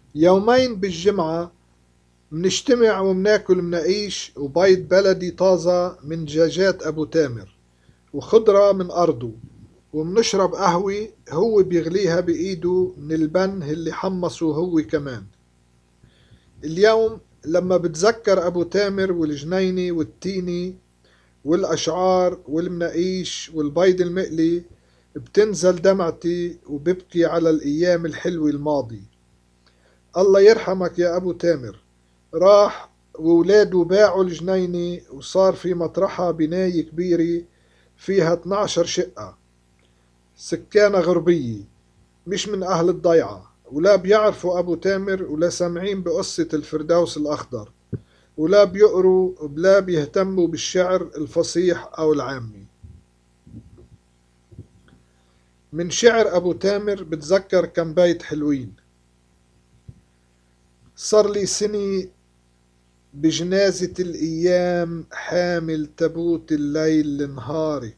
يومين بالجمعة منجتمع ومناكل مناقيش وبيض بلدي طازة من دجاجات أبو تامر وخضرة من أرضه، ومنشرب قهوة هو بيغليها بإيده من البن اللي حمصه هو كمان. اليوم لما بتذكر أبو تامر والجنيني والتيني والأشعار والمناقيش والبيض المقلي بتنزل دمعتي وببكي على الأيام الحلوة الماضية. الله يرحمك يا أبو تامر، راح وولاده باعوا الجنينة وصار في مطرحها بناية كبيرة فيها 12 شقة، سكانة غربية مش من أهل الضيعة، ولا بيعرفوا أبو تامر ولا سامعين بقصة الفردوس الأخضر، ولا بيقروا ولا بيهتموا بالشعر الفصيح أو العامي. من شعر أبو تامر بتذكر كم بيت حلوين. صار لي سنة بجنازة الأيام حامل تابوت الليل لنهارك،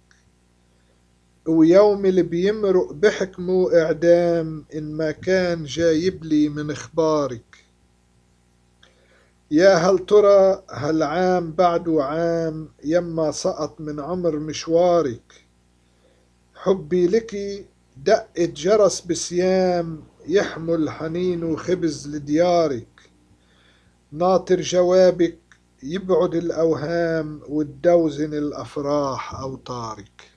ويوم اللي بيمرق بحكمه إعدام إن ما كان جايب لي من إخبارك. يا هل ترى هالعام بعده عام يما سقط من عمر مشوارك، حبي لك دقة جرس بسيام يحمل حنين وخبز لديارك، ناطر جوابك يبعد الأوهام وتدوزن الأفراح أوطارك.